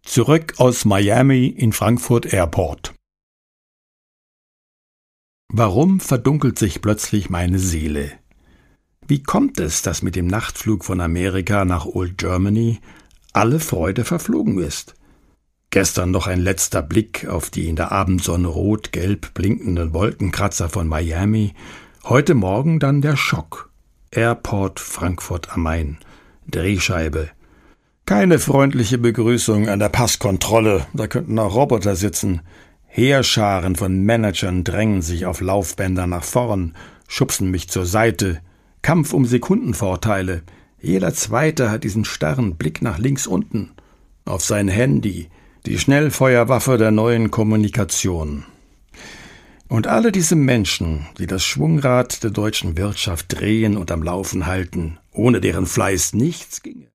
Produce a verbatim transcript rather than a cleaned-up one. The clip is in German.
Zurück aus Miami in Frankfurt Airport. Warum verdunkelt sich plötzlich meine Seele? Wie kommt es, dass mit dem Nachtflug von Amerika nach Old Germany alle Freude verflogen ist? Gestern noch ein letzter Blick auf die in der Abendsonne rot-gelb blinkenden Wolkenkratzer von Miami, heute Morgen dann der Schock. Airport Frankfurt am Main, Drehscheibe. Keine freundliche Begrüßung an der Passkontrolle, da könnten auch Roboter sitzen. Heerscharen von Managern drängen sich auf Laufbänder nach vorn, schubsen mich zur Seite. Kampf um Sekundenvorteile. Jeder Zweite hat diesen starren Blick nach links unten. Auf sein Handy, die Schnellfeuerwaffe der neuen Kommunikation. Und alle diese Menschen, die das Schwungrad der deutschen Wirtschaft drehen und am Laufen halten, ohne deren Fleiß nichts ginge.